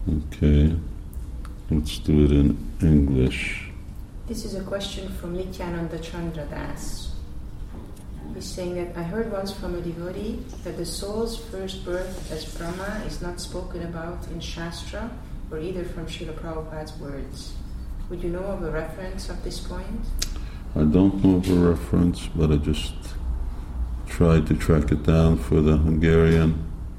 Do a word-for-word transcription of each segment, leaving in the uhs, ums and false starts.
Okay, let's do it in English. This is a question from Nityananda Chandra Das. He's saying that I heard once from a devotee that the soul's first birth as Brahma is not spoken about in Shastra or either from Srila Prabhupada's words. Would you know of a reference of this point? I don't know of a reference, but I just tried to track it down for the Hungarian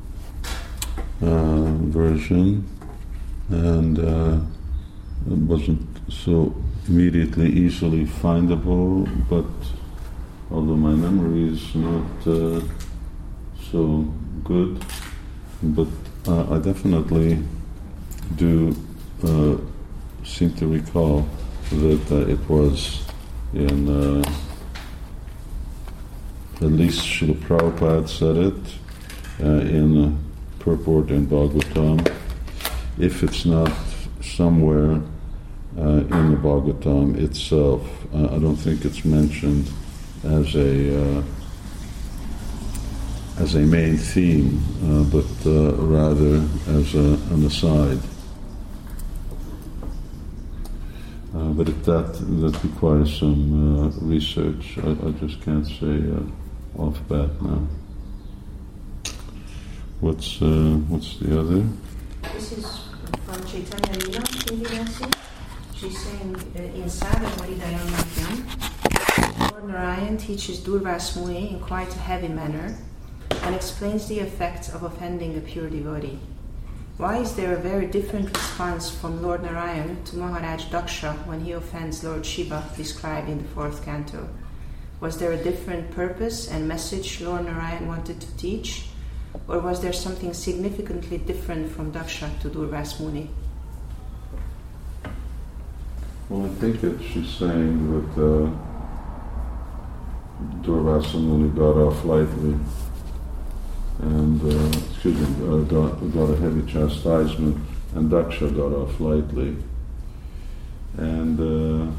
uh, version, and uh, it wasn't so immediately easily findable, but although my memory is not uh, so good, but uh, I definitely do uh, seem to recall that uh, it was in, uh, at least Srila Prabhupada said it, uh, in uh, purport in Bhagavatam. If it's not somewhere uh, in the Bhagavatam itself, uh, I don't think it's mentioned as a uh, as a main theme, uh, but uh, rather as a, an aside. Uh, but if that that requires some uh, research, I, I just can't say uh, off bat now. What's uh, what's the other? This is from Chaitanya Lila Sridhasi. She's saying uh, in Sadhana Hridayam Madhyam, Lord Narayan teaches Durvas Muni in quite a heavy manner and explains the effects of offending a pure devotee. Why is there a very different response from Lord Narayan to Maharaj Daksha when he offends Lord Shiva described in the fourth canto? Was there a different purpose and message Lord Narayan wanted to teach? Or was there something significantly different from Daksha to Durvas Muni? Well, I think that she's saying that uh, Durvasa Muni got off lightly and, uh, excuse me, uh, got, got a heavy chastisement, and Daksha got off lightly. And, uh,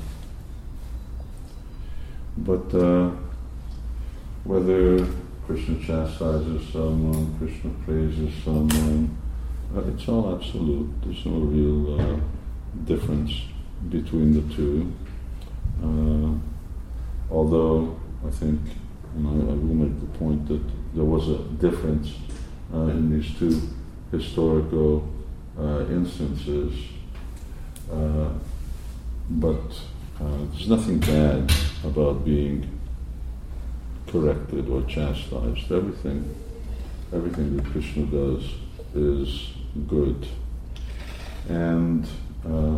but uh, whether Krishna chastises someone, Krishna praises someone, uh, it's all absolute. There's no real uh, difference between the two. Uh, although I think, you know, I will make the point that there was a difference uh, in these two historical uh, instances, uh, but uh, there's nothing bad about being corrected or chastised. Everything, everything that Krishna does is good. And uh,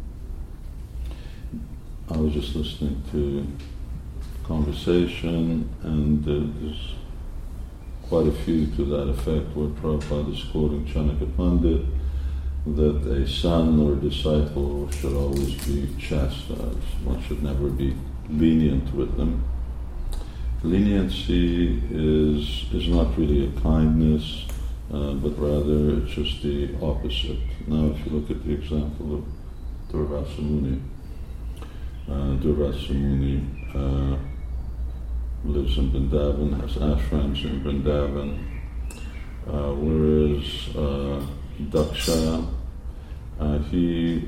I was just listening to conversation, and uh, there's quite a few to that effect where Prabhupada is quoting Chanakya Pandit that a son or disciple should always be chastised. One should never be lenient with them. Leniency is is not really a kindness, uh, but rather it's just the opposite. Now, if you look at the example of Durvasa Muni, uh, Durvasa Muni uh, lives in Vrindavan, has ashrams in Vrindavan, uh, whereas uh, Daksha, uh, he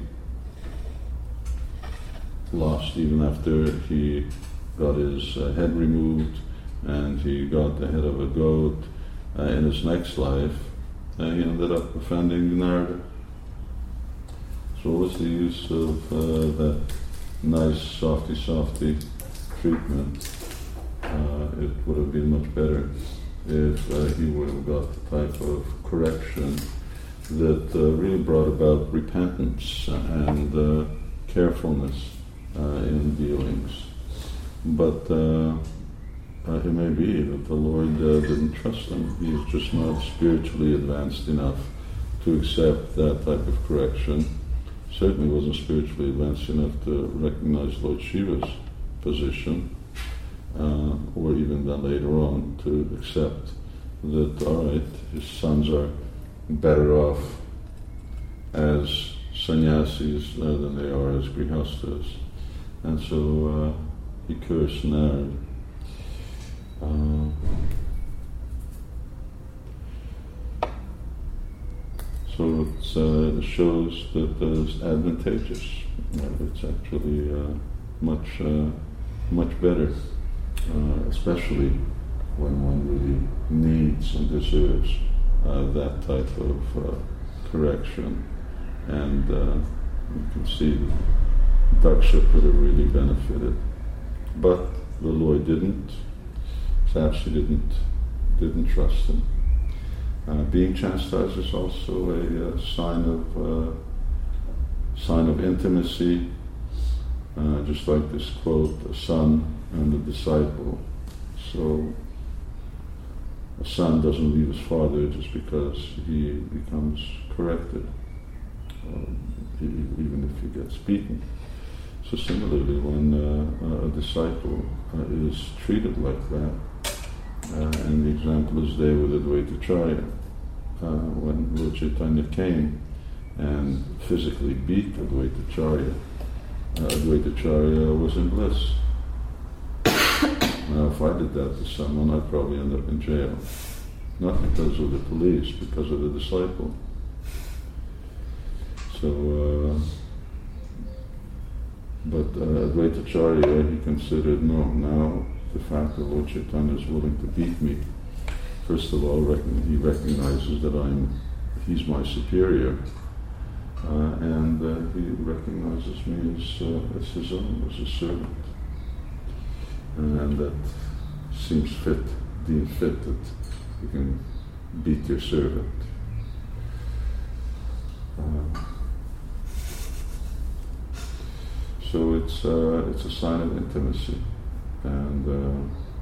lost even after he got his uh, head removed, and he got the head of a goat. Uh, in his next life, uh, he ended up offending Narada. So what's the use of uh, that nice softy softy treatment? Uh, it would have been much better if uh, he would have got the type of correction that uh, really brought about repentance and uh, carefulness uh, in dealings. But uh, uh, it may be that the Lord uh, didn't trust him. He's just not spiritually advanced enough to accept that type of correction. Certainly wasn't spiritually advanced enough to recognize Lord Shiva's position, uh, or even then later on to accept that, all right, his sons are better off as sannyasis uh, than they are as grihastas. And so uh, he cursed Narada. Uh, so so it's, uh, it shows that uh, it's advantageous. Uh, it's actually uh, much, uh, much better, uh, especially when one really needs and deserves uh, that type of uh, correction. And uh, you can see that Daksha could have really benefited. But the Lord didn't. Perhaps he didn't, didn't trust him. Uh, being chastised is also a, a sign of uh, sign of intimacy, uh, just like this quote, a son and a disciple. So a son doesn't leave his father just because he becomes corrected, um, he, even if he gets beaten. So similarly, when uh, a disciple uh, is treated like that, Uh, and the example is there with Advaitacharya, uh, when Lord Chaitanya came and physically beat Advaitacharya. Uh, Advaitacharya was in bliss. Now, if I did that to someone, I'd probably end up in jail. Not because of the police, because of the disciple. So, uh, but uh, Advaitacharya, he considered, no, now the fact that Lord Chaitanya is willing to beat me, first of all, recon- he recognizes that I'm, he's my superior, uh, and uh, he recognizes me as, uh, as his own, as a servant, and that seems fit, deemed fit, that you can beat your servant. Uh, so it's uh, it's a sign of intimacy. And uh,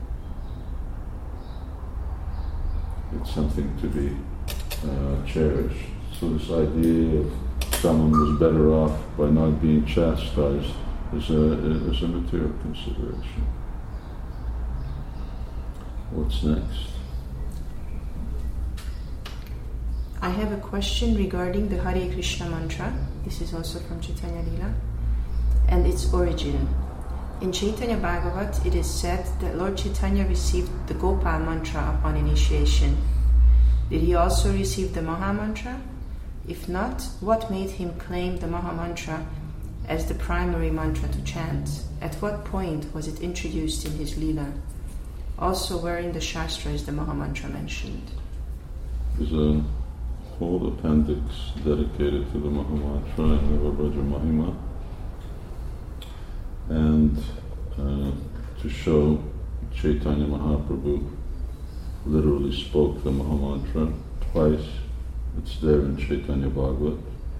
it's something to be uh, cherished. So this idea of someone was better off by not being chastised is a, is a material consideration. What's next? I have a question regarding the Hare Krishna mantra. This is also from Chaitanya Lila, and its origin. In Chaitanya Bhagavat, it is said that Lord Chaitanya received the Gopal mantra upon initiation. Did he also receive the Maha mantra? If not, what made him claim the Maha mantra as the primary mantra to chant? At what point was it introduced in his Leela? Also, where in the Shastra is the Maha mantra mentioned? There's a whole appendix dedicated to the Maha mantra in the Vabraja Mahima. And uh, to show Chaitanya Mahaprabhu literally spoke the Maha mantra twice. It's there in Chaitanya Bhagavat.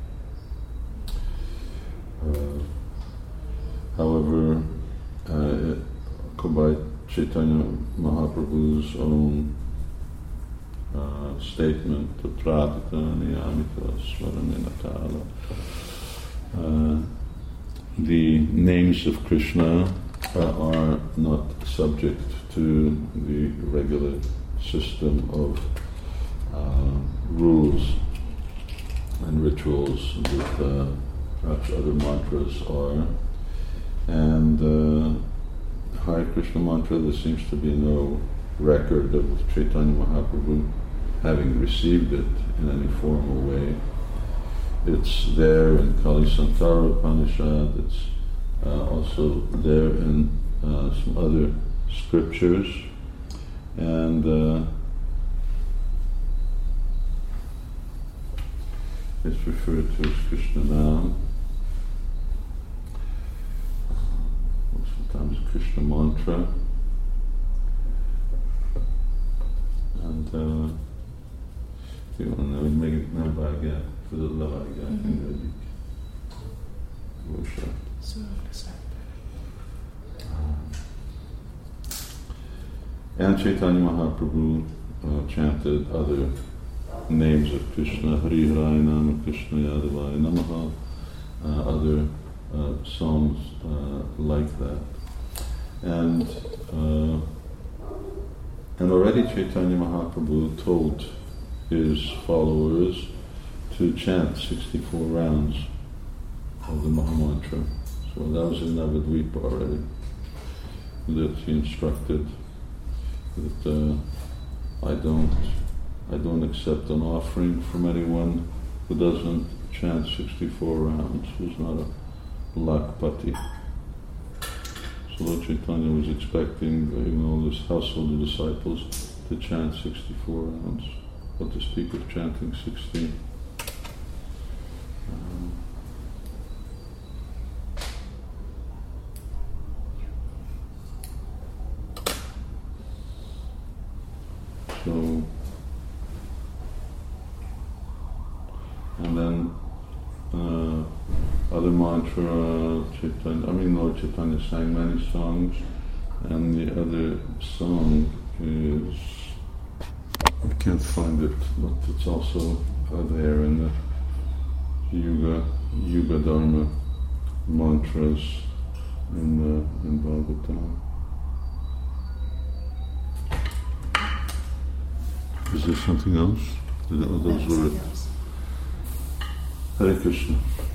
Uh, however, uh, by Chaitanya Mahaprabhu's own uh, statement, Pratita Niyamita Smaranena Kala, uh, the names of Krishna uh, are not subject to the regular system of uh, rules and rituals that uh, perhaps other mantras are. And uh, Hare Krishna mantra, there seems to be no record of Chaitanya Mahaprabhu having received it in any formal way. It's there in Kali Sankara Upanishad, it's uh, also there in uh, some other scriptures, and uh, it's referred to as Krishna Nam, sometimes Krishna mantra, and uh, you want to make it Navagya. For the Lavagya, mm-hmm. And Chaitanya Mahaprabhu uh, chanted other names of Krishna, Hari Harai Nama Krishna Yadavaya Namaha, uh, other uh, songs uh, like that. And uh, and already Chaitanya Mahaprabhu told his followers to chant sixty-four rounds of the Maha mantra. So that was in Navadvipa already. That he instructed that uh, I don't I don't accept an offering from anyone who doesn't chant sixty-four rounds, who's not a lakpati. So Lord Chaitanya was expecting, you know, this household of disciples to chant sixty-four rounds, but to speak of chanting sixteen. Um, so, and then uh, other mantra, Chaitanya, I mean Lord Chaitanya sang many songs, and the other song is, I can't find it, but it's also uh, there in the Yuga, Yuga Dharma mantras in the in Bhagavatam. Is there something else? Oh, those were it. Hare Krishna.